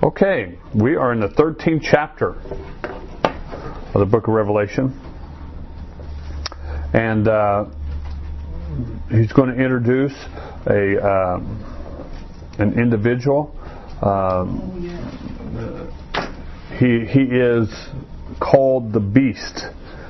Okay, we are in the 13th chapter of the book of Revelation. And he's going to introduce an individual. He is called the Beast.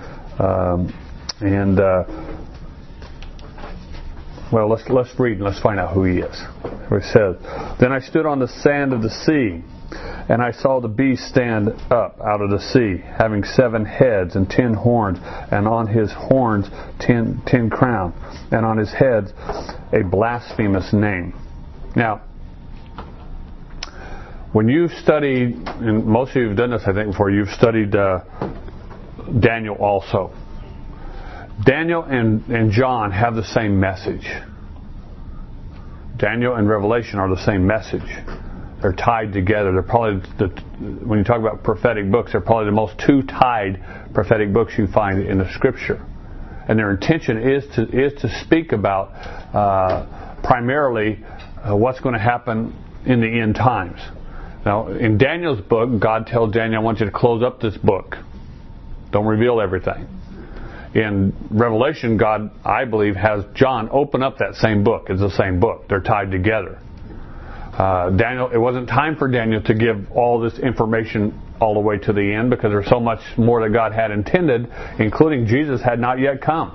Well, let's read and let's find out who he is. It says, "Then I stood on the sand of the sea, and I saw the beast stand up out of the sea, having 7 heads and 10 horns, and on his horns 10 crowns, and on his heads a blasphemous name." Now, when you study, and most of you have done this, I think, before, you've studied Daniel also. Daniel and John have the same message. Daniel and Revelation are the same message. They're tied together. They're probably, when you talk about prophetic books, they're probably the most 2 tied prophetic books you find in the Scripture. And their intention is to speak about primarily what's going to happen in the end times. Now, in Daniel's book, God tells Daniel, "I want you to close up this book. Don't reveal everything." In Revelation, God, I believe, has John open up that same book. It's the same book. They're tied together. Daniel, it wasn't time for Daniel to give all this information all the way to the end, because there's so much more that God had intended, including Jesus had not yet come.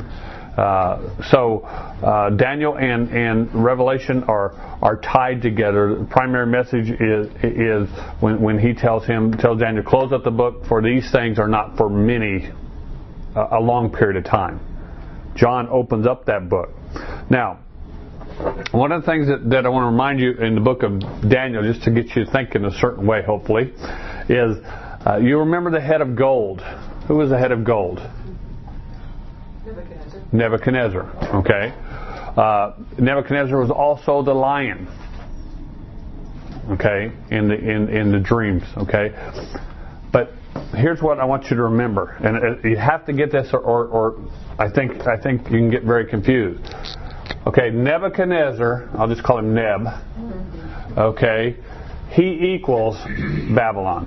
So Daniel and Revelation are tied together. The primary message is when he tells Daniel, "Close up the book, for these things are not for a long period of time." John opens up that book. Now, one of the things that I want to remind you in the book of Daniel, just to get you thinking a certain way, hopefully, is you remember the head of gold. Who was the head of gold? Nebuchadnezzar. Okay. Nebuchadnezzar was also the lion. Okay, in the dreams. Okay, but here's what I want you to remember, and you have to get this, or I think you can get very confused. Okay, Nebuchadnezzar, I'll just call him Neb. Okay, he equals Babylon.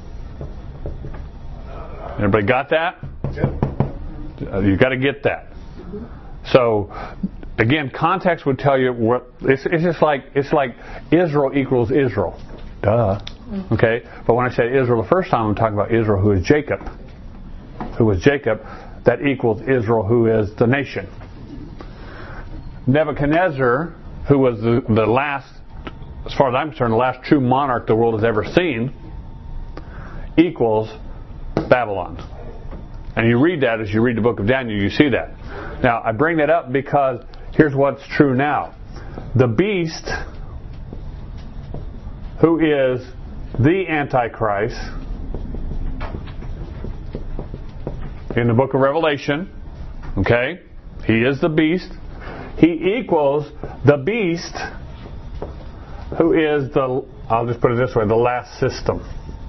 Everybody got that? You got to get that. So, again, context would tell you what it's like Israel equals Israel. Duh. Okay, but when I say Israel the first time, I'm talking about Israel, who is Jacob. Who was Jacob? That equals Israel, who is the nation. Nebuchadnezzar, who was the last, as far as I'm concerned, the last true monarch the world has ever seen, equals Babylon. And you read that as you read the book of Daniel, you see that. Now, I bring that up because here's what's true now. The beast, who is the Antichrist, in the book of Revelation, okay, he is the beast. He equals the beast, who is I'll just put it this way, the last system.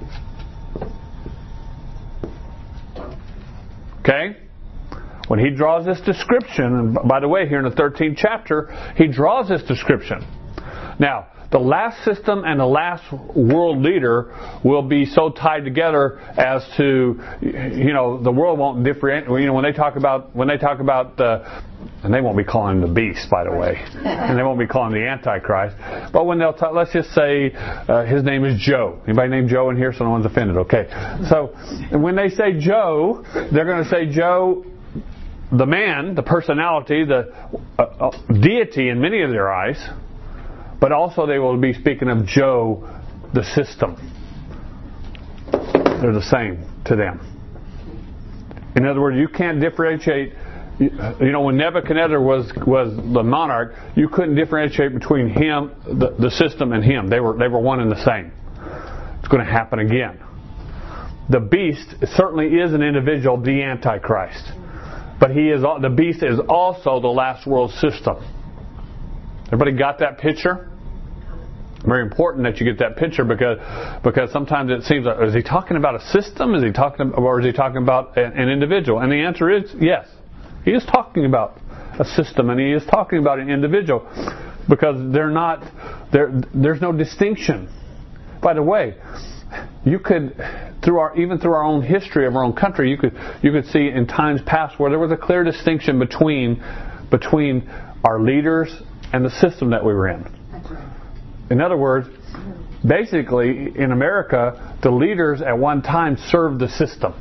Okay? When he draws this description, and by the way, here in the 13th chapter, he draws this description. Now, the last system and the last world leader will be so tied together as to, the world won't differentiate. When they talk about and they won't be calling him the beast, by the way, and they won't be calling him the Antichrist. But when they'll talk, let's just say his name is Joe. Anybody named Joe in here? So no one's offended. Okay. So when they say Joe, they're going to say Joe, the man, the personality, the deity in many of their eyes. But also they will be speaking of Joe, the system. They're the same to them. In other words, you can't differentiate. When Nebuchadnezzar was the monarch, you couldn't differentiate between him, the system, and him. They were one and the same. It's going to happen again. The beast certainly is an individual, the Antichrist. But the beast is also the last world system. Everybody got that picture? Very important that you get that picture because sometimes it seems like, is he talking about a system? Or is he talking about an individual? And the answer is yes. He is talking about a system, and he is talking about an individual, because there's no distinction. By the way, you could, even through our own history of our own country, you could see in times past where there was a clear distinction between our leaders and the system that we were in. In other words, basically in America, the leaders at one time served the system.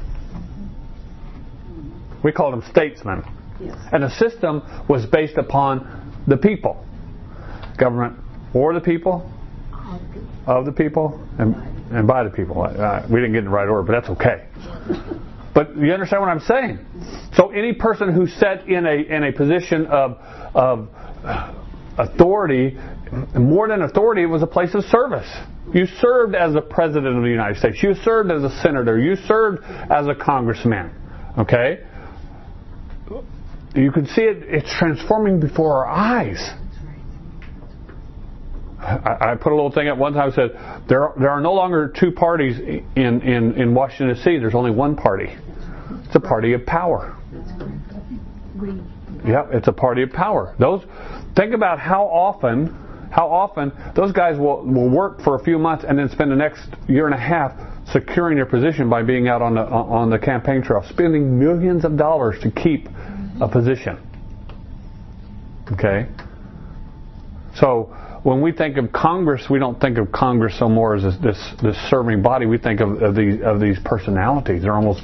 We called them statesmen. Yes. And the system was based upon the people. Government for the people, of the people, and by the people. We didn't get in the right order, but that's okay. But you understand what I'm saying? So any person who sat in a position of authority, more than authority, it was a place of service. You served as the President of the United States. You served as a senator. You served as a congressman. Okay? You can see it's transforming before our eyes. I put a little thing up one time that said there are no longer two parties in Washington D.C. There's only one party. It's a party of power. Yeah, it's a party of power. Think about how often those guys will work for a few months and then spend the next year and a half securing their position by being out on the campaign trail, spending millions of dollars to keep a position. Okay? So when we think of Congress, we don't think of Congress so more as this serving body. We think of these personalities. They're almost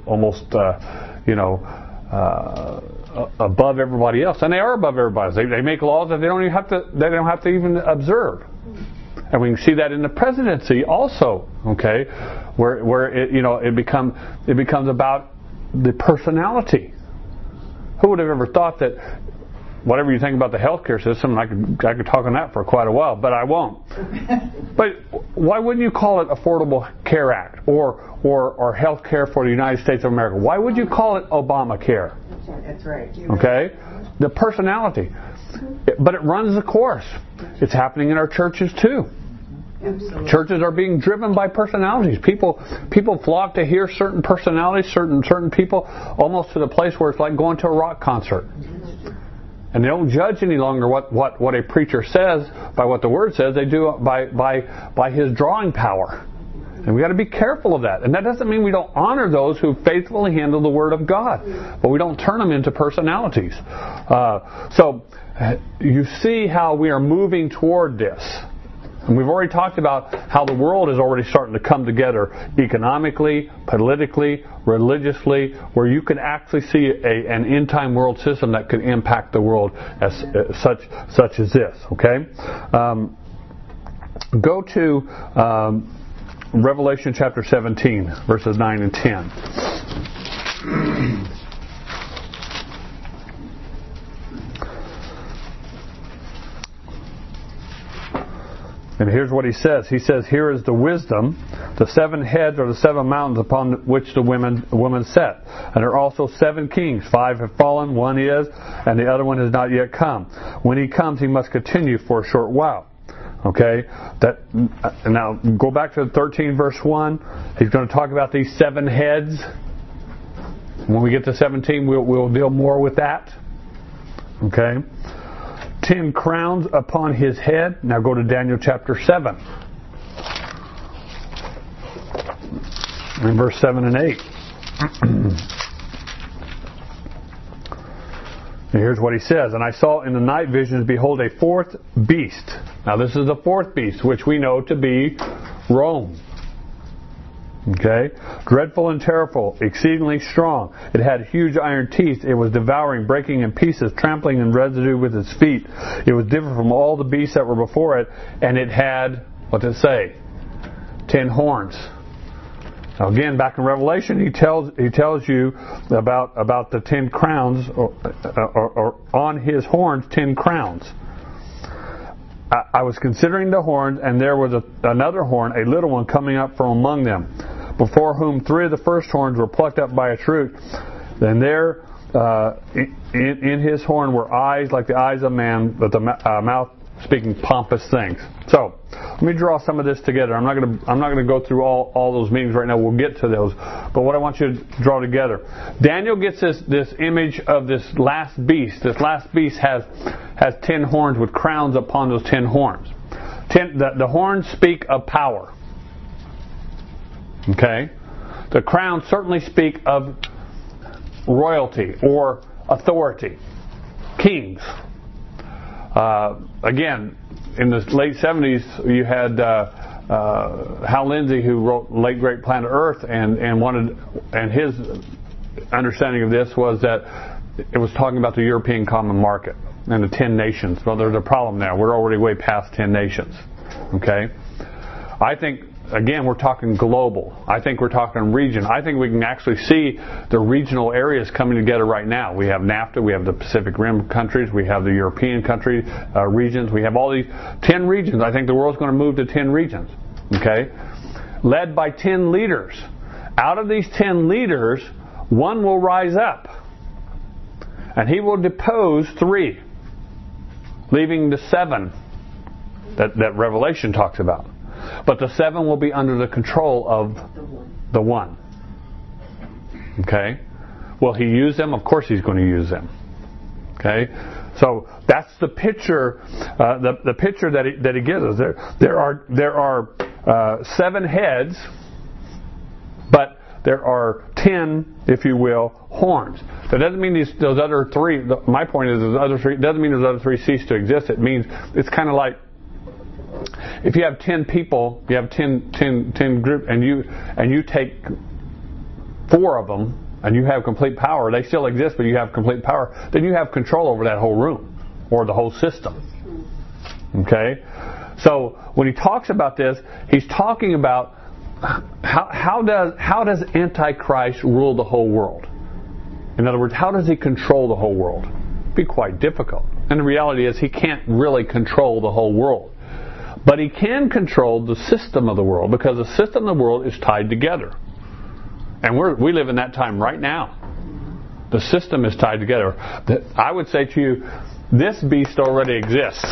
above everybody else, and they are above everybody else. They make laws that they don't have to even observe. And we can see that in the presidency also. Okay, where it becomes about the personality. Who would have ever thought that? Whatever you think about the healthcare system, I could talk on that for quite a while, but I won't. But why wouldn't you call it Affordable Care Act or Health Care for the United States of America? Why would you call it Obamacare? That's right. Okay? The personality. But it runs the course. It's happening in our churches too. Absolutely. Churches are being driven by personalities. People flock to hear certain personalities, certain people, almost to the place where it's like going to a rock concert. And they don't judge any longer what a preacher says by what the Word says. They do it by his drawing power. And we've got to be careful of that. And that doesn't mean we don't honor those who faithfully handle the Word of God. But we don't turn them into personalities. So you see how we are moving toward this. And we've already talked about how the world is already starting to come together economically, politically, religiously, where you can actually see an end-time world system that could impact the world as such as this. Okay, go to Revelation chapter 17, verses 9 and 10. And here's what he says. He says, here is the wisdom. The 7 heads are the 7 mountains upon which the women sat. And there are also 7 kings. 5 have fallen, 1 is, and the other one has not yet come. When he comes, he must continue for a short while. Okay? Now, go back to 13 verse 1. He's going to talk about these 7 heads. When we get to 17, we'll deal more with that. Okay? 10 crowns upon his head. Now go to Daniel chapter 7. In verse 7 and 8. And here's what he says. And I saw in the night visions, behold, a 4th beast. Now this is the 4th beast, which we know to be Rome. Okay? Dreadful and terrible, exceedingly strong. It had huge iron teeth. It was devouring, breaking in pieces, trampling in residue with its feet. It was different from all the beasts that were before it, and it had, what does it say? 10 horns. Now again, back in Revelation, he tells you about the 10 crowns, or on his horns 10 crowns. I was considering the horns, and there was another horn, a little one, coming up from among them, before whom 3 of the first horns were plucked up by its root. Then there in his horn were eyes like the eyes of man, but the mouth speaking pompous things. So let me draw some of this together. I'm not going to go through all those meanings right now. We'll get to those. But what I want you to draw together, Daniel gets this image of this last beast. This last beast has 10 horns with crowns upon those 10 horns. The horns speak of power. Okay? The crowns certainly speak of royalty or authority. Kings. Again, in the late 70s, you had Hal Lindsey, who wrote Late Great Planet Earth, and his understanding of this was that it was talking about the European Common Market and the 10 nations. Well, there's a problem now. We're already way past 10 nations. Okay? I think, again, we're talking global. I think we're talking region. I think we can actually see the regional areas coming together right now. We have NAFTA, we have the Pacific Rim countries, we have the European country regions, we have all these 10 regions. I think the world's going to move to 10 regions. Okay? Led by 10 leaders. Out of these 10 leaders, one will rise up. And he will depose 3, leaving the 7 that Revelation talks about. But the 7 will be under the control of the 1. Okay? Will he use them? Of course he's going to use them. Okay? So that's the picture. The picture that he gives us. There are 7 heads, but there are 10, if you will, horns. That doesn't mean those other 3. My point is, those other 3 doesn't mean those other 3 cease to exist. It means it's kind of like, if you have 10 people, you have 10 group, and you take 4 of them, and you have complete power. They still exist, but you have complete power. Then you have control over that whole room or the whole system. Okay, so when he talks about this, he's talking about how does Antichrist rule the whole world? In other words, how does he control the whole world? It'd be quite difficult. And the reality is, he can't really control the whole world. But he can control the system of the world, because the system of the world is tied together. And we live in that time right now. The system is tied together. I would say to you, this beast already exists.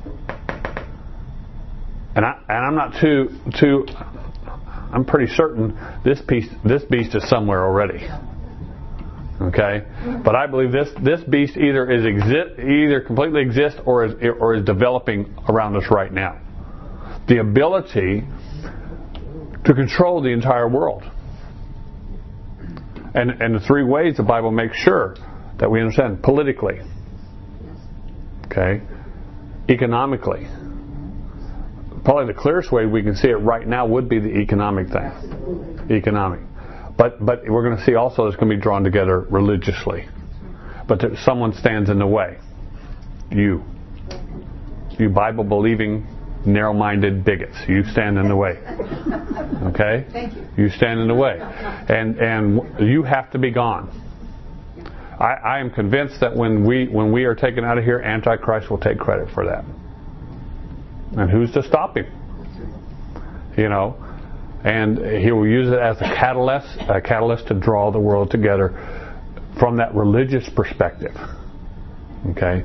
And I'm not too I'm pretty certain this beast is somewhere already. Okay? But I believe this beast either completely exists or is developing around us right now. The ability to control the entire world. And the 3 ways the Bible makes sure that we understand: politically, okay, economically. Probably the clearest way we can see it right now would be the economic thing. Economic. But we're going to see also it's going to be drawn together religiously. But someone stands in the way. You Bible believing, narrow-minded bigots. You stand in the way. Okay? Thank you. You stand in the way. And you have to be gone. I am convinced that when we are taken out of here, Antichrist will take credit for that. And who's to stop him? You know? And he will use it as a catalyst to draw the world together from that religious perspective. Okay?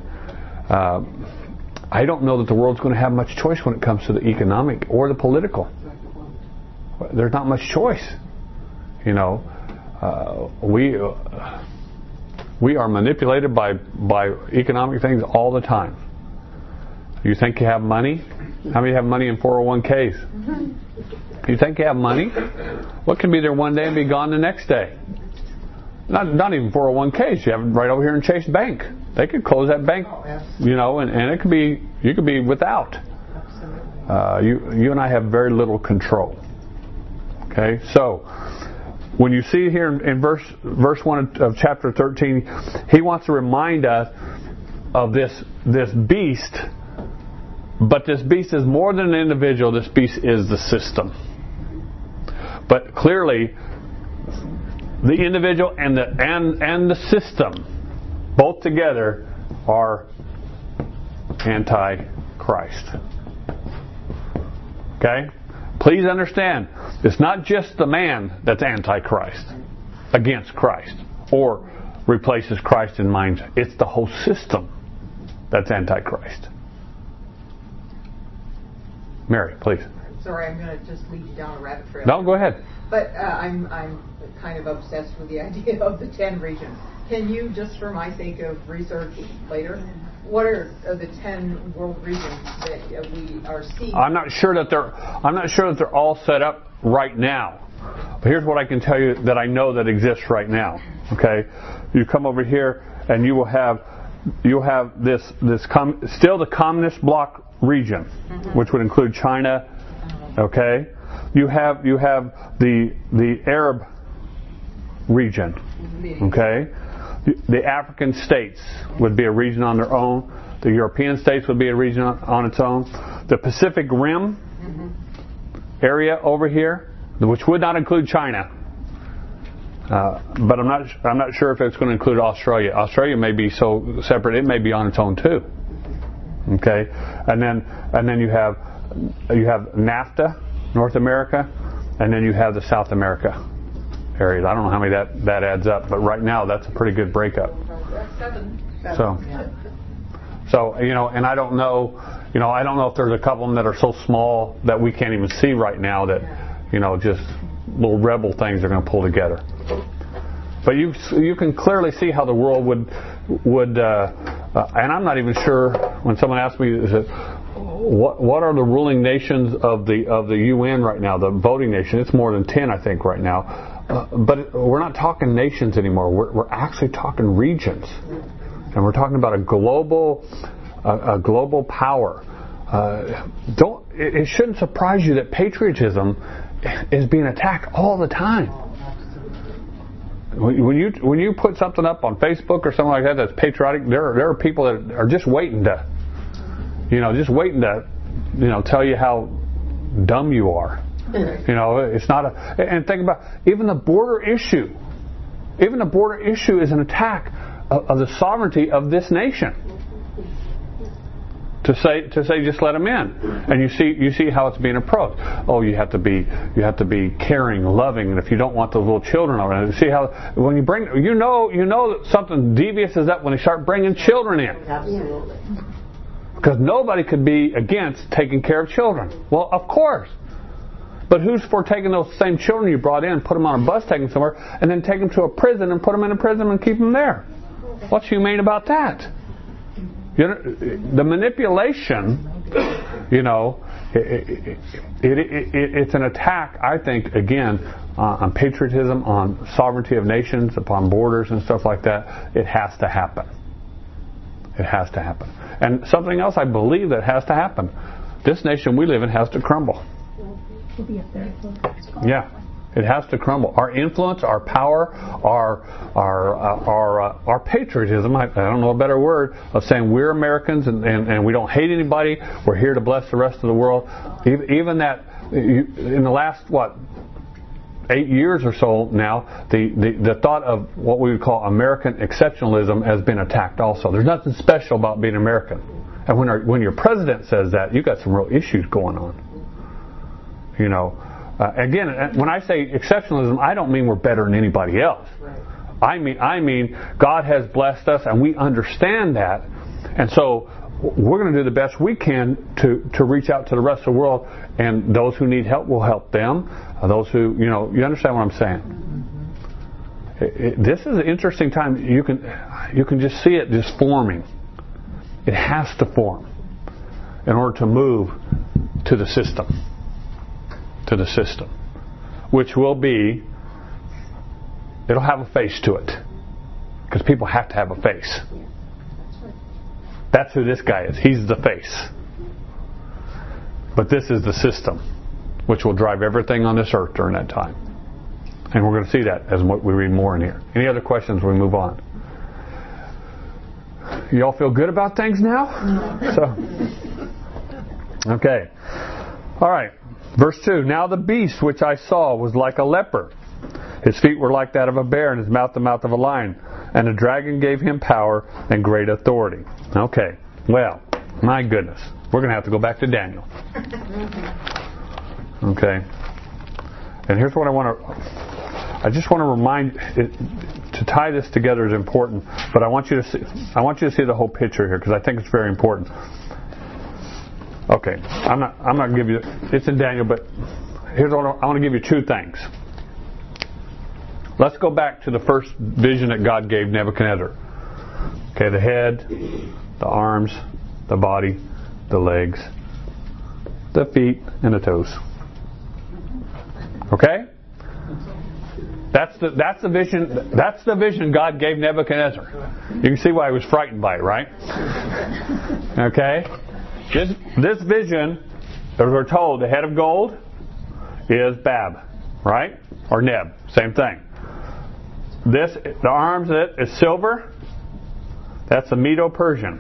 I don't know that the world's going to have much choice when it comes to the economic or the political. There's not much choice. You know, we are manipulated by economic things all the time. You think you have money? How many have money in 401ks? You think you have money? What can be there one day and be gone the next day? Not even 401ks. You have it right over here in Chase Bank. They could close that bank, you know, and it could be, you could be without. You and I have very little control. Okay, so when you see here in verse 1 of chapter 13, he wants to remind us of this beast. But this beast is more than an individual. This beast is the system. But clearly, the individual and the system, both together, are Antichrist. Okay? Please understand, it's not just the man that's Antichrist, against Christ, or replaces Christ in mind. It's the whole system that's Antichrist. Mary, please. Sorry, I'm going to just lead you down a rabbit trail. No, go ahead. But I'm kind of obsessed with the idea of the 10 regions. Can you, just for my sake of research later, what are the 10 world regions that we are seeing? I'm not sure that they're all set up right now. Here's what I can tell you that I know that exists right now. Okay, you come over here and you'll have this still the communist bloc region, which would include China. Okay, you have the Arab region. Okay, the African states would be a region on their own. The European states would be a region on its own. The Pacific Rim area over here, which would not include China, but I'm not sure if it's going to include Australia. Australia may be so separate; it may be on its own too. Okay, and then you have NAFTA, North America, and then you have the South America areas. I don't know how many that adds up, but right now that's a pretty good breakup. So and I don't know if there's a couple of them that are so small that we can't even see right now that just little rebel things are going to pull together. But you can clearly see how the world would and I'm not even sure when someone asks me what are the ruling nations of the UN right now, the voting nation. It's more than 10 I think right now. But we're not talking nations anymore. We're actually talking regions, and we're talking about a global power. It shouldn't surprise you that patriotism is being attacked all the time. When you put something up on Facebook or something like that that's patriotic, there are people that are just waiting to tell you how dumb you are. It's not and think about even the border issue. Even the border issue is an attack of the sovereignty of this nation. To say just let them in, and you see how it's being approached. Oh, you have to be caring, loving, and if you don't want those little children around, see how when you bring that something devious is up when they start bringing children in. Absolutely. Because nobody could be against taking care of children. Well, of course. But who's for taking those same children you brought in, put them on a bus, take them somewhere, and then take them to a prison and put them in a prison and keep them there? What's humane about that? The manipulation, it's an attack, I think, again, on patriotism, on sovereignty of nations, upon borders and stuff like that. It has to happen. It has to happen. And something else I believe that has to happen. This nation we live in has to crumble. Yeah, it has to crumble. Our influence, our power, our patriotism, I don't know a better word, of saying we're Americans and we don't hate anybody, we're here to bless the rest of the world. Even that, in the last, 8 years or so now, the thought of what we would call American exceptionalism has been attacked also. There's nothing special about being American. And when your president says that, you've got some real issues going on. Again, when I say exceptionalism, I don't mean we're better than anybody else. I mean God has blessed us, and we understand that, and so we're going to do the best we can to reach out to the rest of the world, and those who need help, will help them. Those who you understand what I'm saying. This is an interesting time. You can just see it just forming. It has to form in order to move to the system. To the system, which will be, it'll have a face to it, because people have to have a face. That's who this guy is. He's the face. But this is the system, which will drive everything on this earth during that time. And we're going to see that as we read more in here. Any other questions when we move on? You all feel good about things now? Okay. All right. Verse 2, now the beast which I saw was like a leopard. His feet were like that of a bear, and his mouth the mouth of a lion. And the dragon gave him power and great authority. Okay, well, my goodness. We're going to have to go back to Daniel. Okay. And here's what I just want to remind, to tie this together is important, but I want you to see the whole picture here, because I think it's very important. Okay, I'm not going to give you, it's in Daniel, but here's what I want to give you two things. Let's go back to the first vision that God gave Nebuchadnezzar. Okay, the head, the arms, the body, the legs, the feet, and the toes. Okay? That's the vision. That's the vision God gave Nebuchadnezzar. You can see why he was frightened by it, right? Okay. This vision, as we're told, the head of gold is Bab, right? Or Neb, same thing. The arms of it is silver. That's the Medo-Persian.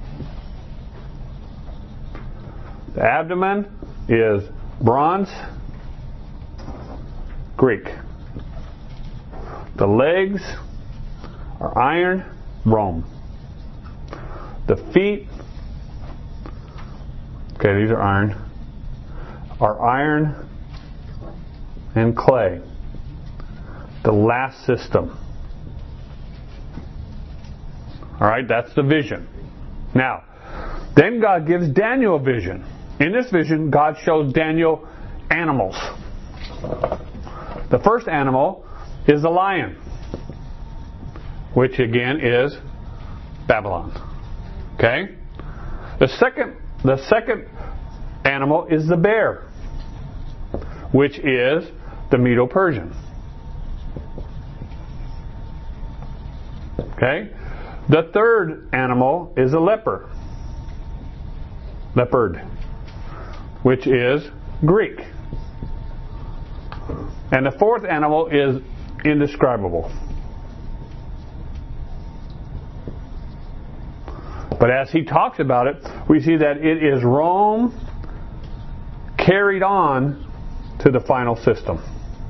The abdomen is bronze, Greek. The legs are iron, Rome. The feet, okay, these are iron and clay. The last system. Alright, that's the vision. Now, then God gives Daniel a vision. In this vision, God shows Daniel animals. The first animal is the lion, which again is Babylon. Okay? The second animal is the bear, which is the Medo-Persian. Okay? The third animal is a leopard, which is Greek. And the fourth animal is indescribable. But as he talks about it, we see that it is Rome carried on to the final system.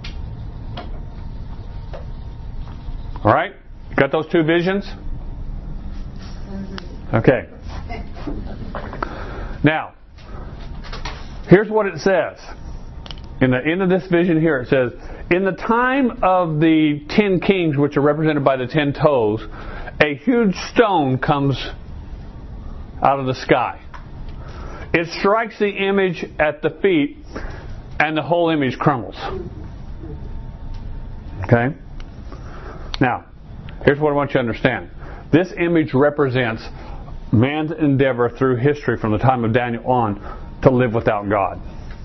Alright? Got those two visions? Okay. Now, here's what it says. In the end of this vision here, it says, in the time of the 10 kings, which are represented by the 10 toes, a huge stone comes out of the sky. It strikes the image at the feet, and the whole image crumbles. Okay? Now, here's what I want you to understand. This image represents man's endeavor through history from the time of Daniel on to live without God.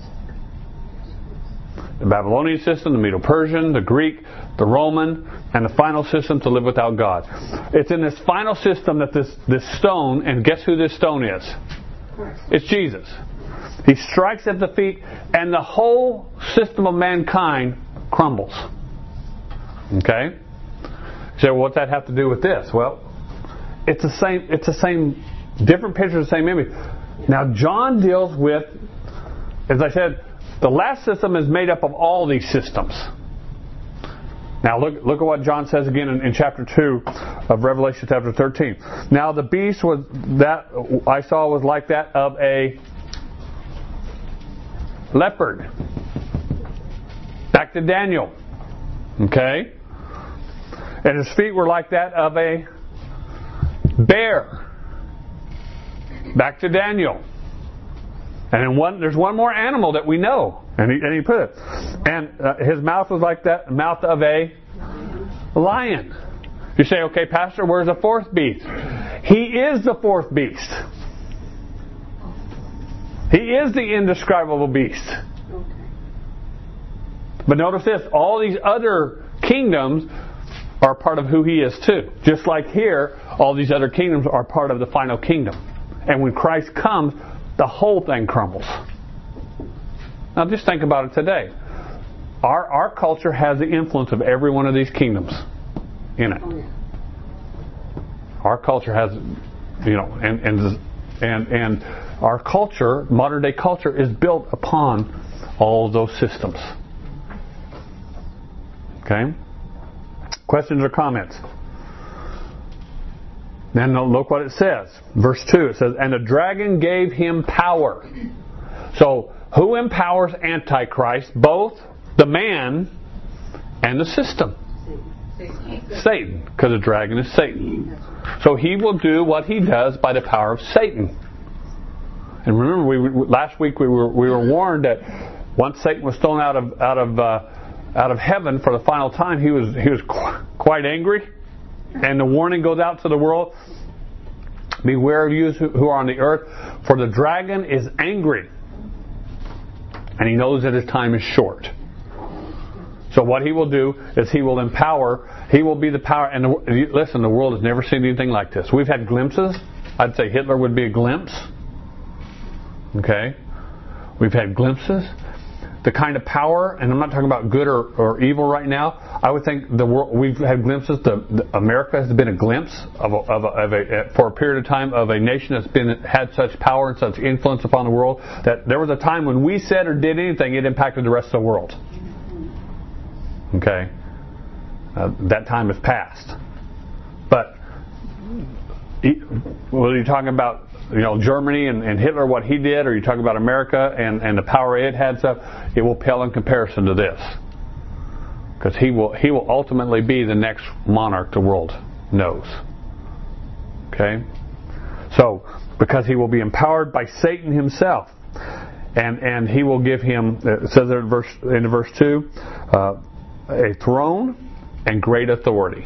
The Babylonian system, the Medo-Persian, the Greek, the Roman, and the final system to live without God. It's in this final system that this stone, and guess who this stone is? It's Jesus. He strikes at the feet, and the whole system of mankind crumbles. Okay? So what's that have to do with this? Well, it's the same, different picture of the same image. Now John deals with, as I said, the last system is made up of all these systems. Now look at what John says again in chapter 2 of Revelation chapter 13. Now the beast that I saw was like that of a leopard. Back to Daniel. Okay? And his feet were like that of a bear. Back to Daniel. And there's one more animal that we know. And he put it. And his mouth was like that mouth of a lion. You say, okay, Pastor, where's the fourth beast? He is the fourth beast. He is the indescribable beast. But notice this, all these other kingdoms are part of who he is too. Just like here, all these other kingdoms are part of the final kingdom. And when Christ comes, the whole thing crumbles. Now just think about it today. Our culture has the influence of every one of these kingdoms in it. Our culture has, and our culture, modern day culture, is built upon all those systems. Okay? Questions or comments? Then look what it says. Verse 2, it says, and the dragon gave him power. So, who empowers Antichrist? Both the man and the system. Satan. Because the dragon is Satan. So he will do what he does by the power of Satan. And remember, last week we were warned that once Satan was thrown out of heaven for the final time, he was quite angry. And the warning goes out to the world: beware of you who are on the earth, for the dragon is angry, and he knows that his time is short. So what he will do is he will empower. He will be the power. And listen, the world has never seen anything like this. We've had glimpses. I'd say Hitler would be a glimpse. Okay? We've had glimpses. The kind of power, and I'm not talking about good or evil right now. I would think the world, we've had glimpses. America has been a glimpse for a period of time of a nation that's had such power and such influence upon the world that there was a time when we said or did anything, it impacted the rest of the world. Okay, that time has passed. But whether you're talking about Germany and Hitler, what he did, or you're talking about America and the power it had, stuff, it will pale in comparison to this. Because he will ultimately be the next monarch the world knows. Okay? So, because he will be empowered by Satan himself. And he will give him, it says there in verse 2, a throne and great authority.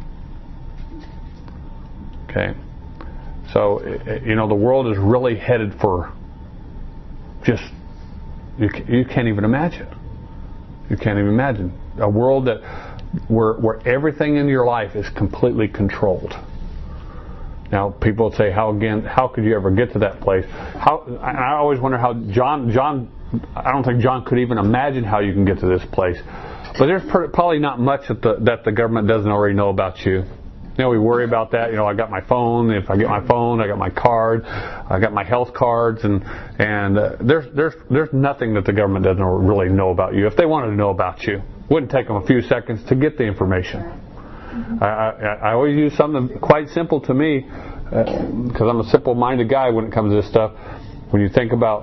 Okay? So, the world is really headed for just, you can't even imagine. You can't even imagine. A world where everything in your life is completely controlled. Now, people would say, how could you ever get to that place? I always wonder how John, I don't think John could even imagine how you can get to this place. But there's probably not much that the government doesn't already know about you. We worry about that. I got my phone. If I get my phone, I got my card. I got my health cards, and there's nothing that the government doesn't really know about you. If they wanted to know about you, it wouldn't take them a few seconds to get the information. I always use something quite simple to me, because I'm a simple-minded guy when it comes to this stuff. When you think about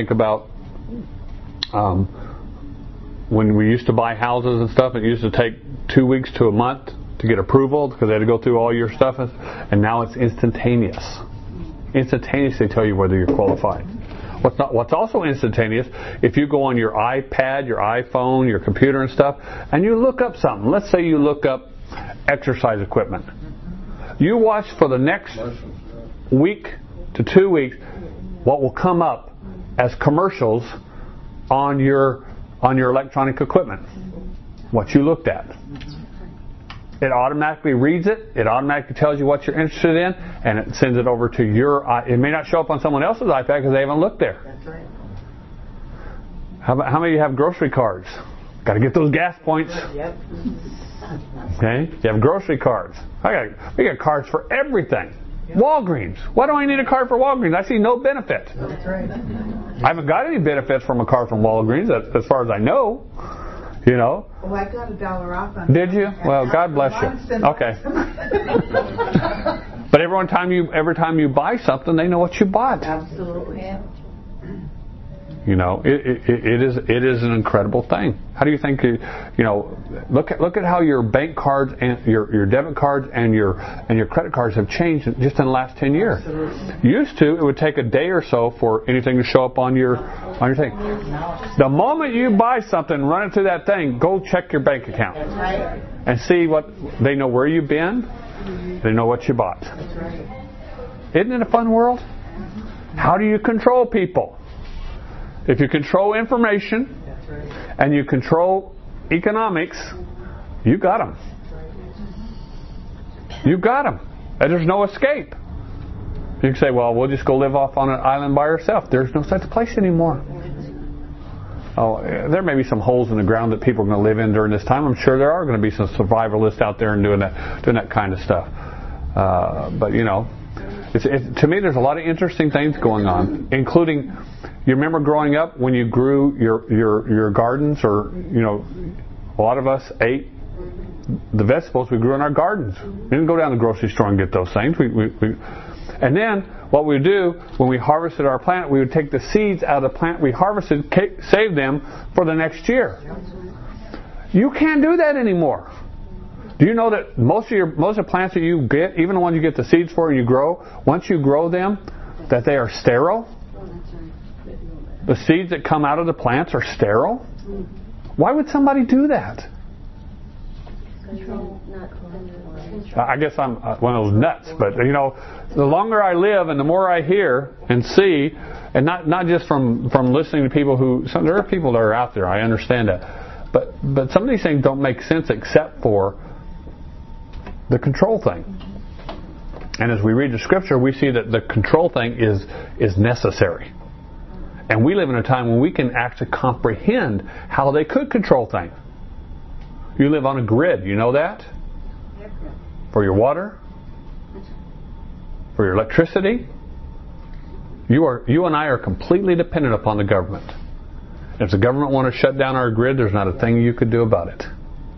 when we used to buy houses and stuff, it used to take 2 weeks to a month to get approval because they had to go through all your stuff, and now it's instantaneous. Instantaneous, they tell you whether you're qualified. What's also instantaneous, if you go on your iPad, your iPhone, your computer and stuff, and you look up something. Let's say you look up exercise equipment. You watch for the next week to 2 weeks what will come up as commercials on your electronic equipment. What you looked at. It automatically reads it. It automatically tells you what you're interested in, and it sends it over to your. It may not show up on someone else's iPad because they haven't looked there. That's right. How many of you have grocery cards? Got to get those gas points. Yep. Okay, you have grocery cards. We got cards for everything. Yep. Walgreens. Why do I need a card for Walgreens? I see no benefit. That's right. I haven't got any benefits from a card from Walgreens, as far as I know. Oh, I got $1 off on. Did you? Well, God bless you. Okay. But every time you buy something, they know what you bought. Absolutely. It is an incredible thing. How do you think? Look at how your bank cards and your debit cards and your credit cards have changed just in the last 10 years. Absolutely. Used to, it would take a day or so for anything to show up on your thing. The moment you buy something, run it through that thing. Go check your bank account and see what they know where you've been. They know what you bought. Isn't it a fun world? How do you control people? If you control information and you control economics, you got them. You got them. And there's no escape. You can say, well, we'll just go live off on an island by ourselves. There's no such place anymore. Oh, there may be some holes in the ground that people are going to live in during this time. I'm sure there are going to be some survivalists out there and doing that kind of stuff. But to me, there's a lot of interesting things going on, including. You remember growing up when you grew your gardens, or a lot of us ate the vegetables we grew in our gardens. We didn't go down to the grocery store and get those things. And then what we would do when we harvested our plant, we would take the seeds out of the plant we harvested, save them for the next year. You can't do that anymore. Do you know that most of the plants that you get, even the ones you get the seeds for and you grow, once you grow them, that they are sterile? The seeds that come out of the plants are sterile? Why would somebody do that? I guess I'm one of those nuts, but the longer I live and the more I hear and see, and not just from listening to people there are people that are out there, I understand that, But some of these things don't make sense except for the control thing. And as we read the Scripture, we see that the control thing is necessary. And we live in a time when we can actually comprehend how they could control things. You live on a grid, you know that? For your water, for your electricity. You and I are completely dependent upon the government. If the government want to shut down our grid, there's not a thing you could do about it.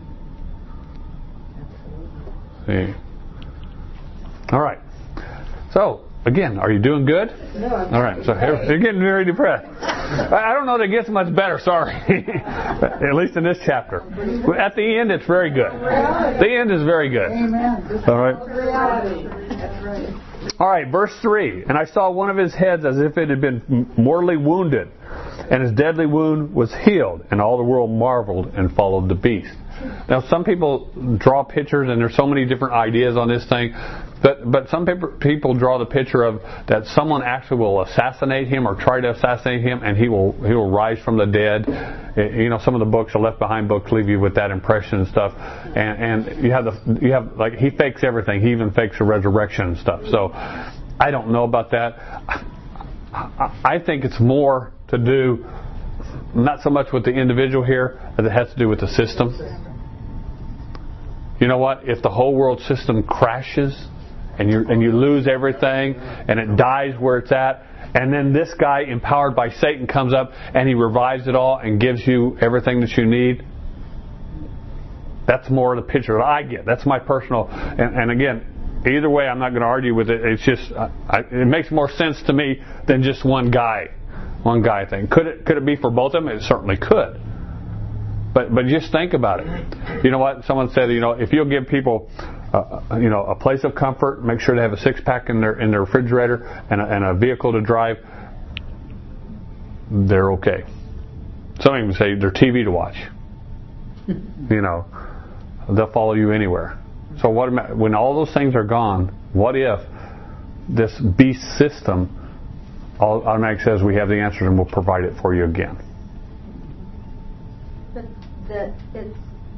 See? All right. So, again, are you doing good? No. All right. So you're getting very depressed. I don't know that it gets much better. Sorry. At least in this chapter. At the end, it's very good. The end is very good. Amen. All right. Reality. That's right. All right, verse 3. And I saw one of his heads as if it had been mortally wounded, and his deadly wound was healed, and all the world marveled and followed the beast. Now, some people draw pictures, and there's so many different ideas on this thing, but some people draw the picture of that someone actually will assassinate him or try to assassinate him, and he will rise from the dead. You know, some of the books, the Left Behind books, leave you with that impression and stuff. And you have like he fakes everything. He even fakes a resurrection and stuff. So I don't know about that. I think it's more to do not so much with the individual here as it has to do with the system. You know what? If the whole world system crashes and you lose everything and it dies where it's at, and then this guy empowered by Satan comes up and he revives it all and gives you everything that you need, that's more the picture that I get. That's my personal. And again, either way, I'm not going to argue with it. It's just it makes more sense to me than just one guy thing. Could it be for both of them? It certainly could. But just think about it. You know what? Someone said, if you'll give people, a place of comfort, make sure they have a 6-pack in their refrigerator and a vehicle to drive, they're okay. Some even say they're TV to watch. They'll follow you anywhere. So when all those things are gone, what if this beast system automatically says we have the answers and we'll provide it for you again? But it's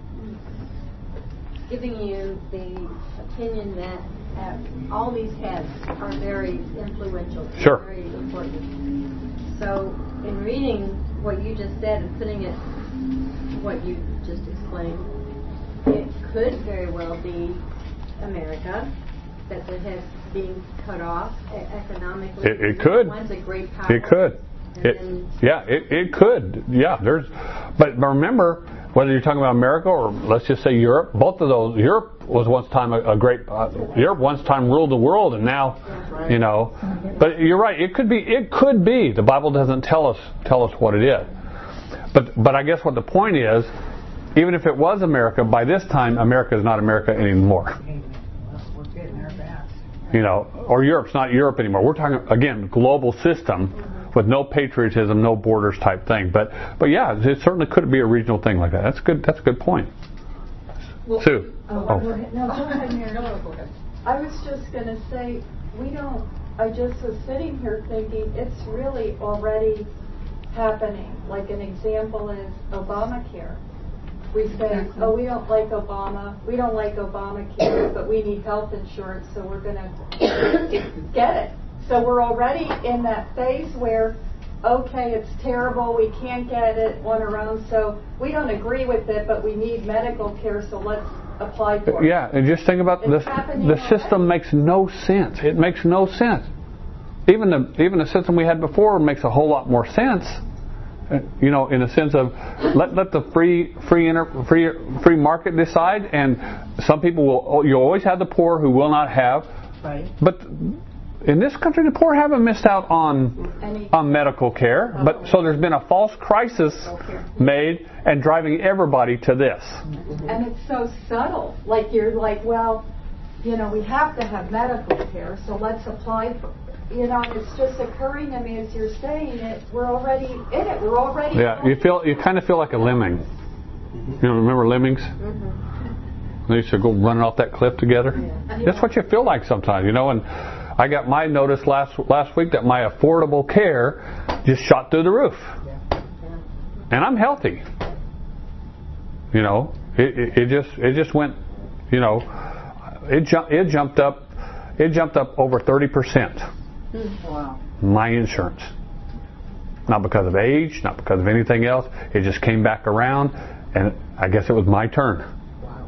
giving you the opinion that all these heads are very influential, sure, very important. So in reading what you just said and putting it what you just explained, it could very well be America, that the head being cut off economically. It could. One's a great power. It could. It could. Yeah, but remember, whether you're talking about America or let's just say Europe, both of those. Europe was once time Europe once time ruled the world, and now, But you're right. It could be. The Bible doesn't tell us what it is. But I guess what the point is, even if it was America, by this time America is not America anymore. We're getting there fast. Or Europe's not Europe anymore. We're talking again global system. With no patriotism, no borders type thing, but yeah, it certainly could be a regional thing like that. That's a good point. Well, Sue. Go ahead, Mary. Go ahead. I was just going to say, I just was sitting here thinking it's really already happening. Like an example is Obamacare. We say, we don't like Obama, we don't like Obamacare, but we need health insurance, so we're going to get it. So we're already in that phase where, okay, it's terrible, we can't get it on our own, so we don't agree with it, but we need medical care, so let's apply for it. Yeah, and just think about this. The system makes no sense. It makes no sense. Even the system we had before makes a whole lot more sense. In the sense of let the free market decide, and some people will. You always have the poor who will not have. Right. But in this country, the poor haven't missed out on medical care. But so there's been a false crisis made and driving everybody to this. And it's so subtle. Like you're like, well, we have to have medical care, so let's apply for. It's just occurring to me as you're saying it. We're already in it. We're already. Yeah, you kind of feel like a lemming. Remember lemmings? Mm-hmm. They used to go running off that cliff together. Yeah. That's what you feel like sometimes, And I got my notice last week that my affordable care just shot through the roof, and I'm healthy. You know, it just went. You know, it jumped up over 30%. Wow. My insurance. Not because of age, not because of anything else. It just came back around, and I guess it was my turn. Wow.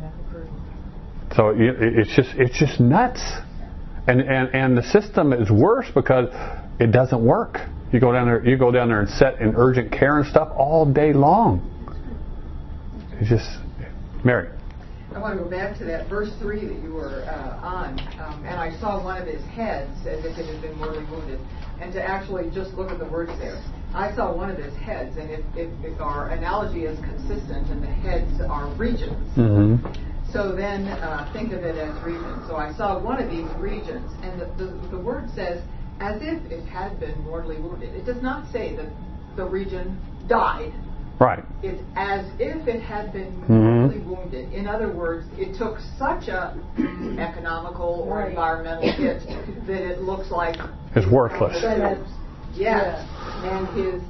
So it's just nuts, and the system is worse because it doesn't work. You go down there and sit in urgent care and stuff all day long. It's just, Mary. I want to go back to that verse 3 that you were on, and I saw one of his heads as if it had been mortally wounded. And to actually just look at the words there, I saw one of his heads, and if our analogy is consistent, and the heads are regions, so then think of it as regions. So I saw one of these regions, and the word says, as if it had been mortally wounded. It does not say that the region died. Right. It's as if it had been mortally wounded. In other words, it took such a economical or environmental hit that it looks like it's worthless. Yes. And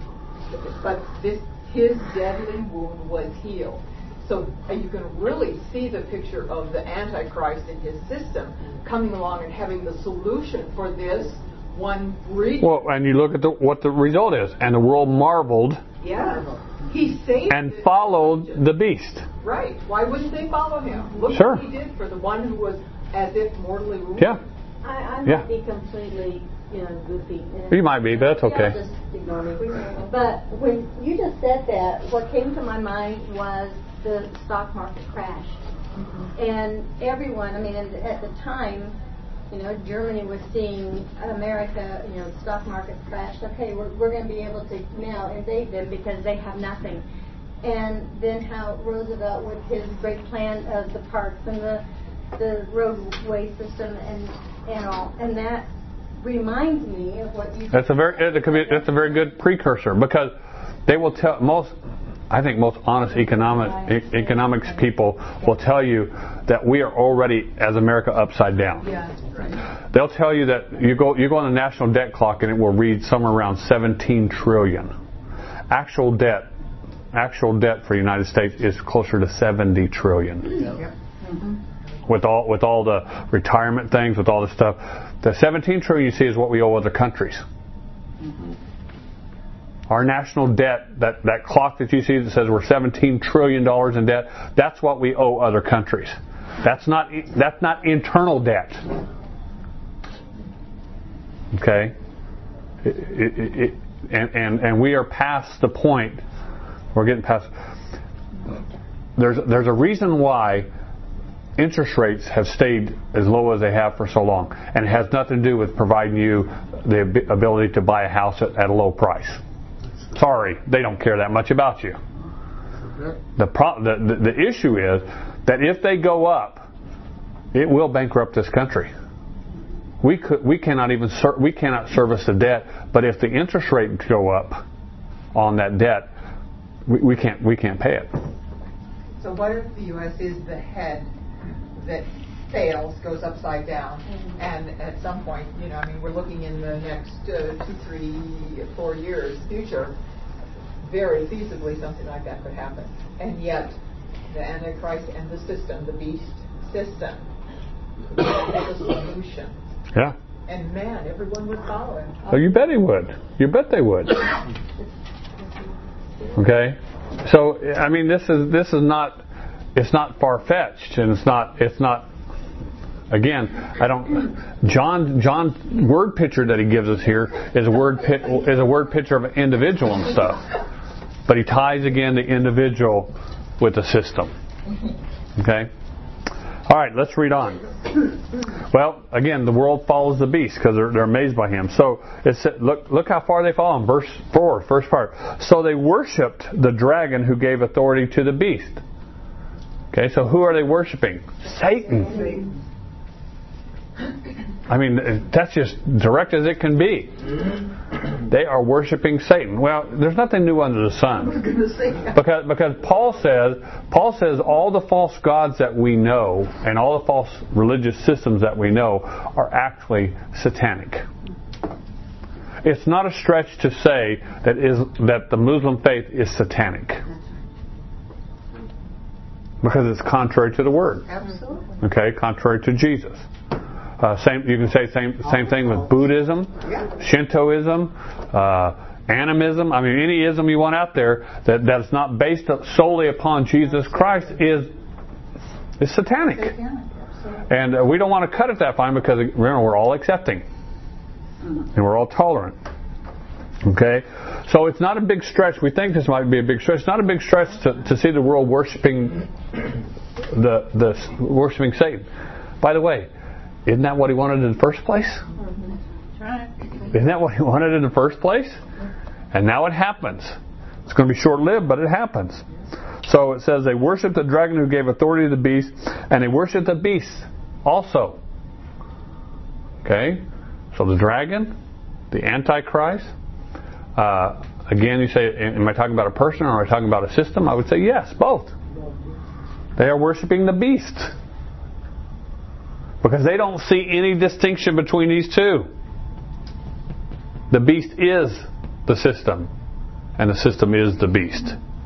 his deadly wound was healed. So you can really see the picture of the Antichrist in his system coming along and having the solution for this one region. Well, and you look at what the result is, and the world marveled. Yeah. He saved and followed the beast. Right. Why wouldn't they follow him? Look Sure. what he did for the one who was as if mortally wounded. Yeah. I might be completely, goofy. You might be, but that's okay. Just ignore me. But when you just said that, what came to my mind was the stock market crash. And everyone, at the time, Germany was seeing America, the stock market crashed. Okay, we're going to be able to now invade them because they have nothing. And then how Roosevelt, with his great plan of the parks and the roadway system and all, and that reminds me of what you. That's a very good precursor, because they will tell most honest economics people will tell you that we are already, as America, upside down. Yeah, right. They'll tell you that you go on the national debt clock and it will read somewhere around 17 trillion. Actual debt for the United States is closer to 70 trillion. Yep. With all the retirement things, with all the stuff, the 17 trillion you see is what we owe other countries. Our national debt, that clock that you see that says we're $17 trillion in debt, that's what we owe other countries. That's not internal debt. Okay? And we are past the point. We're getting past. There's a reason why interest rates have stayed as low as they have for so long, and it has nothing to do with providing you the ability to buy a house at a low price. Sorry, they don't care that much about you. The issue is that if they go up, it will bankrupt this country. We cannot service the debt, but if the interest rates go up on that debt, we can't pay it. So what if the U.S. is the head that fails, goes upside down, and at some point, we're looking in the next 2, 3, 4 years future, very feasibly something like that could happen. And yet, the Antichrist and the system, the beast system, is a solution. Yeah. And man, everyone would follow him. Oh, you bet he would. You bet they would. Okay? So, this is not, it's not far-fetched, and it's not again, John's word picture that he gives us here is a word picture of an individual and stuff. But he ties again the individual with the system. Okay? All right, let's read on. Well, again, the world follows the beast because they're amazed by him. So look how far they follow him. Verse 4, first part. So they worshipped the dragon who gave authority to the beast. Okay, so who are they worshiping? Satan. That's just direct as it can be. They are worshiping Satan. Well, there's nothing new under the sun. Because Paul says all the false gods that we know and all the false religious systems that we know are actually satanic. It's not a stretch to say that the Muslim faith is satanic. Because it's contrary to the Word. Absolutely. Okay, contrary to Jesus. You can say same thing with Buddhism, Shintoism, animism. I mean, any ism you want out there that's not based solely upon Jesus Christ is satanic. And we don't want to cut it that fine because remember, we're all accepting and we're all tolerant. Okay, so it's not a big stretch. We think this might be a big stretch. It's not a big stretch to see the world worshiping worshiping Satan. By the way, isn't that what he wanted in the first place? Isn't that what he wanted in the first place? And now it happens. It's going to be short-lived, but it happens. So it says they worship the dragon who gave authority to the beast, and they worship the beast also. Okay, so the dragon, the Antichrist. Again, you say, am I talking about a person or am I talking about a system? I would say yes, both. They are worshiping the beast. Because they don't see any distinction between these two. The beast is the system. And the system is the beast.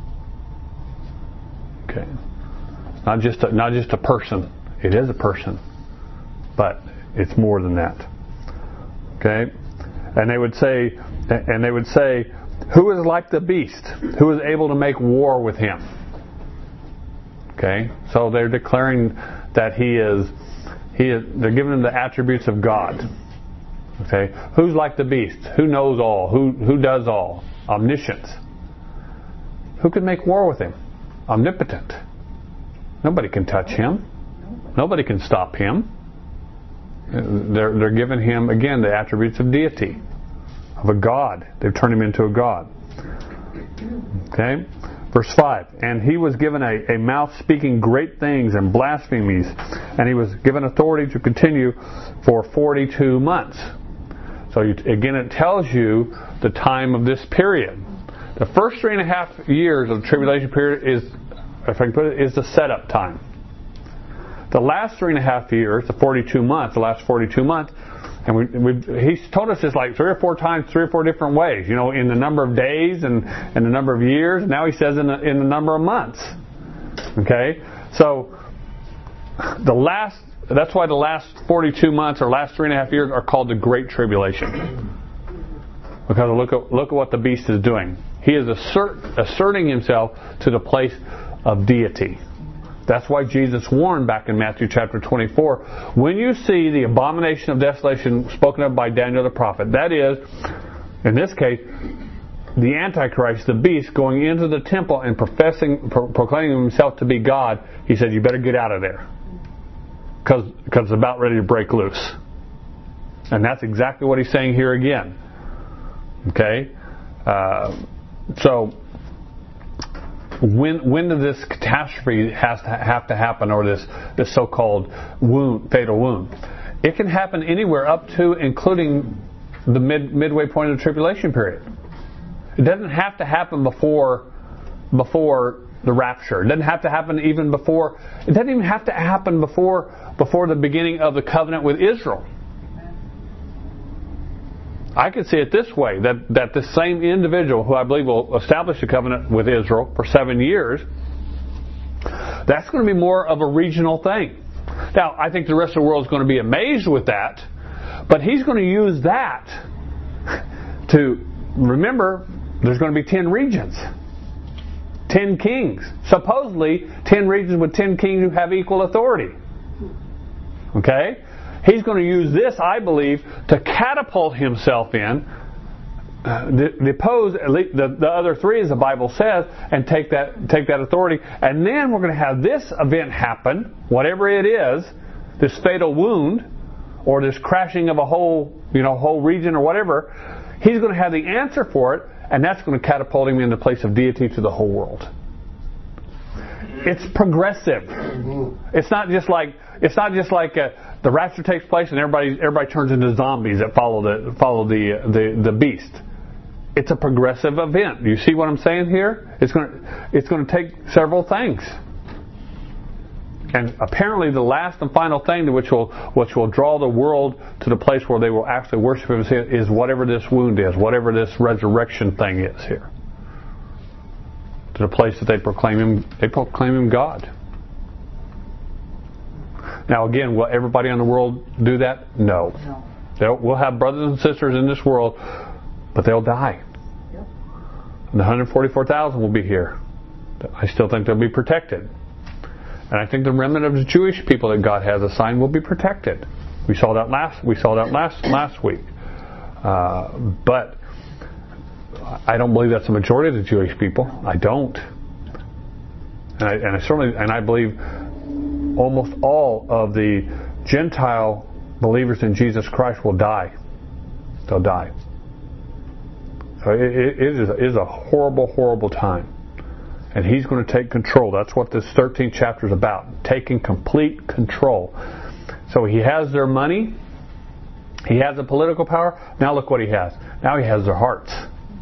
Okay. Not just a person. It is a person. But it's more than that. Okay? And they would say, who is like the beast? Who is able to make war with him? Okay? So they're declaring that they're giving him the attributes of God. Okay? Who's like the beast? Who knows all? Who does all? Omniscience. Who can make war with him? Omnipotent. Nobody can touch him. Nobody can stop him. They're giving him, again, the attributes of deity, of a god. They've turned him into a god. Okay? Verse 5. And he was given a mouth speaking great things and blasphemies, and he was given authority to continue for 42 months. So again, it tells you the time of this period. The first 3.5 years of the tribulation period is, if I can put it, is the setup time. The last 3.5 years, the 42 months, and he's told us this like 3 or 4 times, 3 or 4 different ways. You know, in the number of days and the number of years. Now he says in the number of months. Okay, so that's why the last 42 months or last 3.5 years are called the Great Tribulation. Because look at what the beast is doing. He is asserting himself to the place of deity. That's why Jesus warned back in Matthew chapter 24, when you see the abomination of desolation spoken of by Daniel the prophet, that is, in this case, the Antichrist, the beast, going into the temple and proclaiming himself to be God, he said, you better get out of there. Because it's about ready to break loose. And that's exactly what he's saying here again. Okay? So, when does this catastrophe have to happen, or this so-called fatal wound? It can happen anywhere up to, including the midway point of the tribulation period. It doesn't have to happen before the rapture. It doesn't have to happen even before. It doesn't even have to happen before the beginning of the covenant with Israel. I could see it this way, that this same individual who I believe will establish a covenant with Israel for 7 years, that's going to be more of a regional thing. Now, I think the rest of the world is going to be amazed with that, but he's going to use that to, remember, there's going to be 10 regions. 10 kings. Supposedly, 10 regions with 10 kings who have equal authority. Okay? He's going to use this, I believe, to catapult himself in, depose the other 3, as the Bible says, and take that authority. And then we're going to have this event happen, whatever it is, this fatal wound, or this crashing of a whole region or whatever. He's going to have the answer for it, and that's going to catapult him in the place of deity to the whole world. It's progressive. It's not just like the rapture takes place and everybody turns into zombies that follow the beast. It's a progressive event. Do you see what I'm saying here? It's going to take several things. And apparently the last and final thing which will draw the world to the place where they will actually worship him is whatever this wound is, whatever this resurrection thing is here. To the place that they proclaim him God. Now again, will everybody in the world do that? No. We'll have brothers and sisters in this world, but they'll die. Yep. And the 144,000 will be here. I still think they'll be protected. And I think the remnant of the Jewish people that God has assigned will be protected. We saw that last week. But I don't believe that's the majority of the Jewish people. I don't. And I believe almost all of the Gentile believers in Jesus Christ will die. They'll die. So it is a horrible, horrible time. And He's going to take control. That's what this 13th chapter is about. Taking complete control. So He has their money. He has the political power. Now look what He has. Now He has their hearts.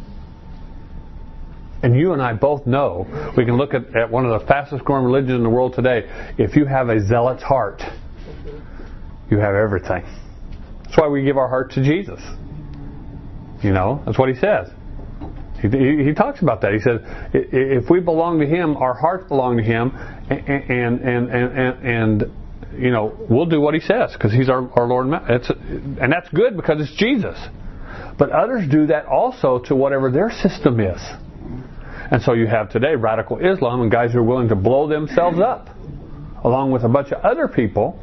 And you and I both know, we can look at one of the fastest growing religions in the world today. If you have a zealot's heart, you have everything. That's why we give our heart to Jesus. You know, that's what He says. He talks about that. He says, if we belong to Him, our hearts belong to Him, and you know, we'll do what He says because He's our Lord and Master. And that's good because it's Jesus. But others do that also to whatever their system is. And so you have today radical Islam and guys who are willing to blow themselves up along with a bunch of other people.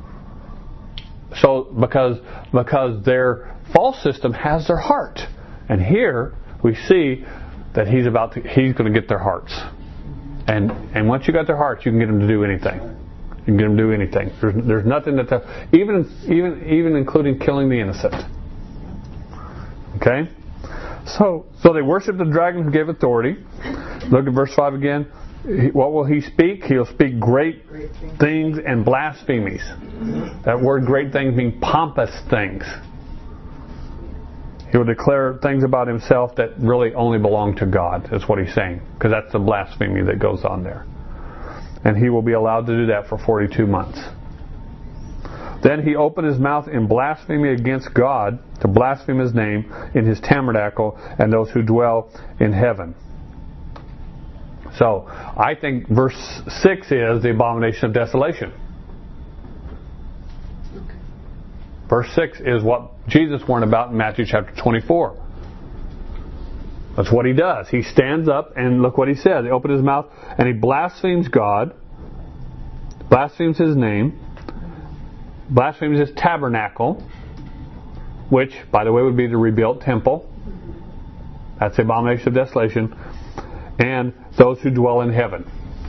So because their false system has their heart. And here we see that He's going to get their hearts. And once you got their hearts, you can get them to do anything. You can get them to do anything. There's nothing that even including killing the innocent. Okay? So they worship the dragon who gave authority. Look at verse 5 again. What will he speak? He'll speak great things and blasphemies. That word great things means pompous things. He will declare things about himself that really only belong to God. That's what he's saying. Because that's the blasphemy that goes on there. And he will be allowed to do that for 42 months. Then he opened his mouth in blasphemy against God, to blaspheme His name in His tabernacle and those who dwell in heaven. So, I think verse 6 is the abomination of desolation. Verse 6 is what Jesus warned about in Matthew chapter 24. That's what He does. He stands up and look what He says. He opened His mouth and He blasphemes God, blasphemes His name, blasphemes His tabernacle, which, by the way, would be the rebuilt temple. That's the abomination of desolation. And those who dwell in heaven.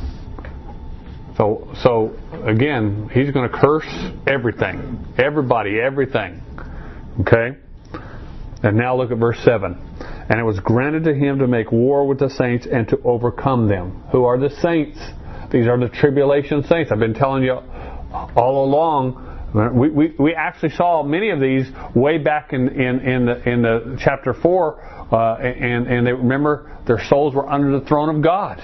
So again, he's going to curse everything. Everybody, everything. Okay? And now look at verse 7. And it was granted to him to make war with the saints and to overcome them. Who are the saints? These are the tribulation saints. I've been telling you all along. We actually saw many of these way back in the chapter 4, and they remember their souls were under the throne of God.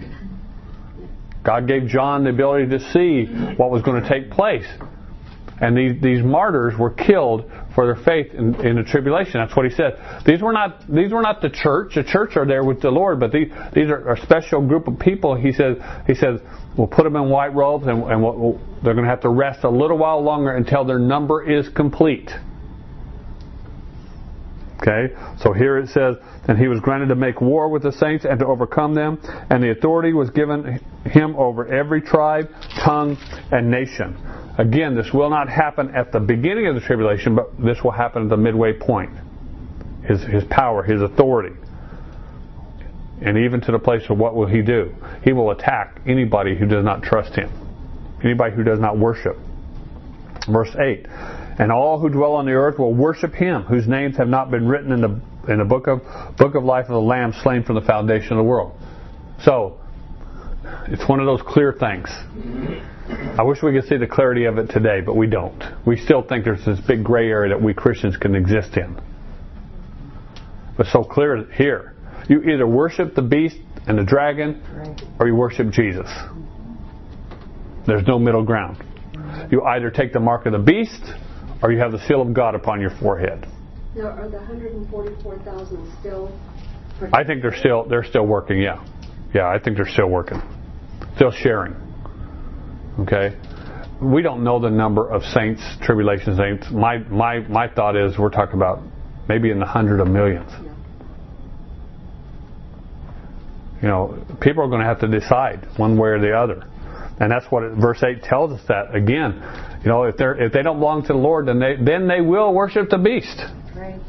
God gave John the ability to see what was going to take place, and these martyrs were killed for their faith in the tribulation. That's what he said. These were not the church. The church are there with the Lord, but these are a special group of people. He says we'll put them in white robes, and they're going to have to rest a little while longer until their number is complete. Okay, so here it says, and he was granted to make war with the saints and to overcome them, and the authority was given him over every tribe, tongue, and nation. Again, this will not happen at the beginning of the tribulation, but this will happen at the midway point. His power, His authority. And even to the place of what will He do? He will attack anybody who does not trust Him. Anybody who does not worship. Verse 8. And all who dwell on the earth will worship Him, whose names have not been written in the book of life of the Lamb slain from the foundation of the world. So, it's one of those clear things. I wish we could see the clarity of it today, but we don't. We still think there's this big gray area that we Christians can exist in. But so clear here. You either worship the beast and the dragon, or you worship Jesus. There's no middle ground. You either take the mark of the beast, or you have the seal of God upon your forehead. Now, are the 144,000 still? I think they're still working. Yeah, I think they're still working, still sharing. Okay, we don't know the number of saints, tribulation saints. My thought is we're talking about maybe in the hundreds of millions. You know, people are going to have to decide one way or the other. And that's what verse 8 tells us that. Again, you know, if they don't belong to the Lord, then they will worship the beast. Right.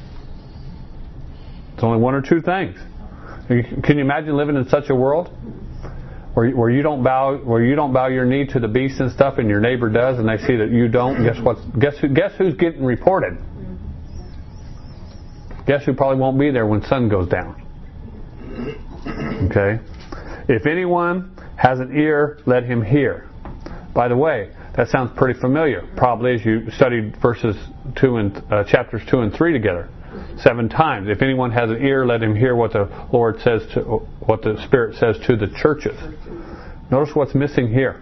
It's only one or two things. Can you imagine living in such a world where you don't bow your knee to the beast and stuff, and your neighbor does, and they see that you don't? Guess who's getting reported? Guess who probably won't be there when sun goes down? Okay. If anyone has an ear, let him hear. By the way, that sounds pretty familiar. Probably as you studied chapters 2 and 3 together, 7 times. If anyone has an ear, let him hear what the Lord says what the Spirit says to the churches. Notice what's missing here.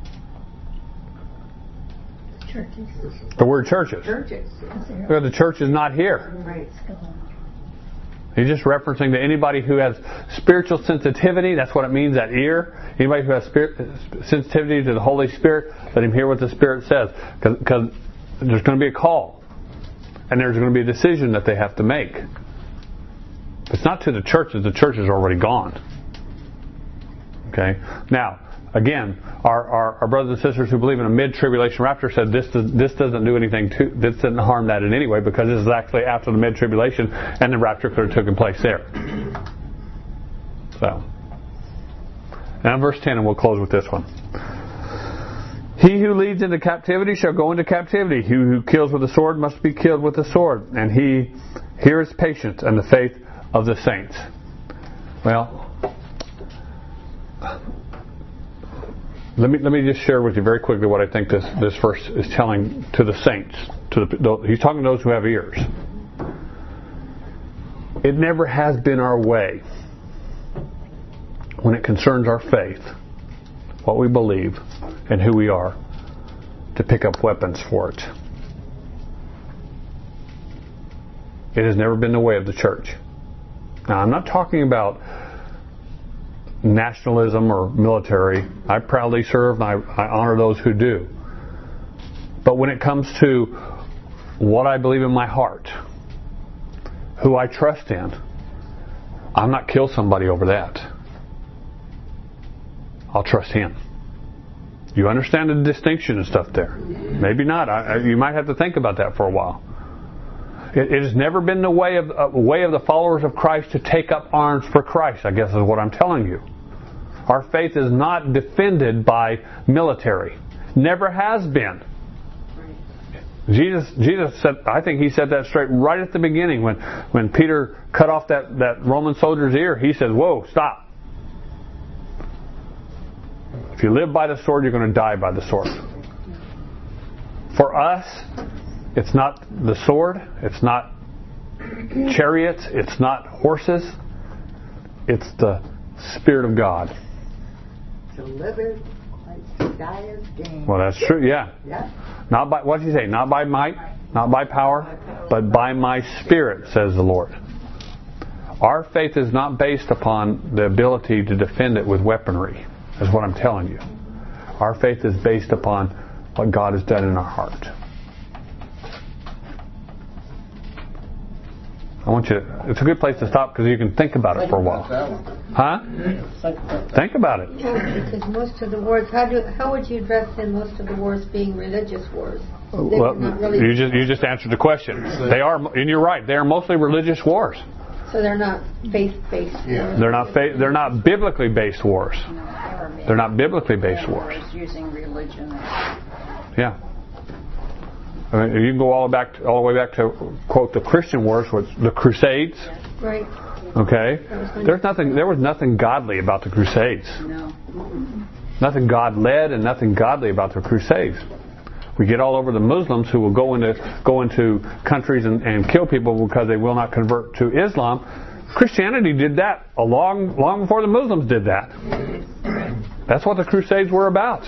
Churches. The word churches. Churches. Because the church is not here. Right. He's just referencing to anybody who has spiritual sensitivity. That's what it means, that ear. Anybody who has sensitivity to the Holy Spirit, let him hear what the Spirit says. Because there's going to be a call. And there's going to be a decision that they have to make. It's not to the churches. The church is already gone. Okay? Now, again, our brothers and sisters who believe in a mid-tribulation rapture said this doesn't do anything this doesn't harm that in any way, because this is actually after the mid-tribulation and the rapture could have taken place there. So, and verse 10, and we'll close with this one. He who leads into captivity shall go into captivity. He who kills with the sword must be killed with the sword. And here is patience and the faith of the saints. Well, let me just share with you very quickly what I think this verse is telling to the saints. He's talking to those who have ears. It never has been our way, when it concerns our faith, what we believe, and who we are, to pick up weapons for it. It has never been the way of the church. Now, I'm not talking about nationalism or military. I proudly serve and I honor those who do. But when it comes to what I believe in my heart, who I trust in, I'll not kill somebody over that. I'll trust Him. You understand the distinction and stuff there? Maybe not. You might have to think about that for a while. It has never been the way of the followers of Christ to take up arms for Christ, I guess is what I'm telling you. Our faith is not defended by military. Never has been. Jesus said, I think He said that straight right at the beginning when Peter cut off that Roman soldier's ear. He said, "Whoa, stop. If you live by the sword, you're going to die by the sword." For us, it's not the sword, it's not chariots, it's not horses, it's the Spirit of God. To live is to die is gain. Well, that's true, yeah. Not by, what did He say? Not by might, not by power, but by my Spirit, says the Lord. Our faith is not based upon the ability to defend it with weaponry, is what I'm telling you. Our faith is based upon what God has done in our heart. It's a good place to stop because you can think about it for a while. Huh? Think about it. Yeah, because most of the wars, how would you address then most of the wars being religious wars? Well, you just answered the question. They are, and you're right. They are mostly religious wars. So they're not faith-based wars. They're not biblically based wars. They're not biblically based wars. Using religion. Yeah. I mean, you can go all the way back to quote the Christian wars, with the Crusades. Right. Okay. There was nothing godly about the Crusades. No. Nothing God-led and nothing godly about the Crusades. We get all over the Muslims who will go into countries and kill people because they will not convert to Islam. Christianity did that long before the Muslims did that. That's what the Crusades were about.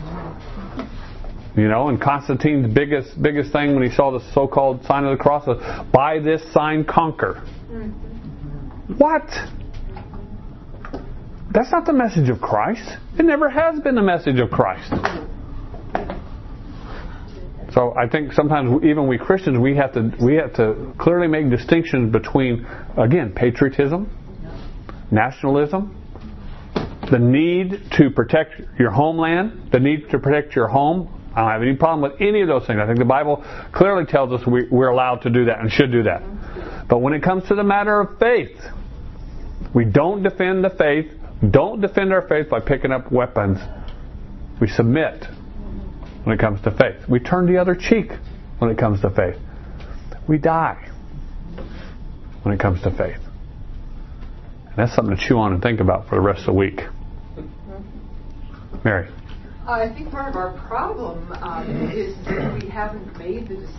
You know, and Constantine's biggest thing when he saw the so-called sign of the cross was, "By this sign conquer." What? That's not the message of Christ. It never has been the message of Christ. So I think sometimes even we Christians we have to clearly make distinctions between, again, patriotism, nationalism, the need to protect your homeland, the need to protect your home. I don't have any problem with any of those things. I think the Bible clearly tells us we're allowed to do that and should do that. But when it comes to the matter of faith, we don't defend the faith, don't defend our faith by picking up weapons. We submit when it comes to faith. We turn the other cheek when it comes to faith. We die when it comes to faith. And that's something to chew on and think about for the rest of the week. Mary. I think part of our problem is that we haven't made the decision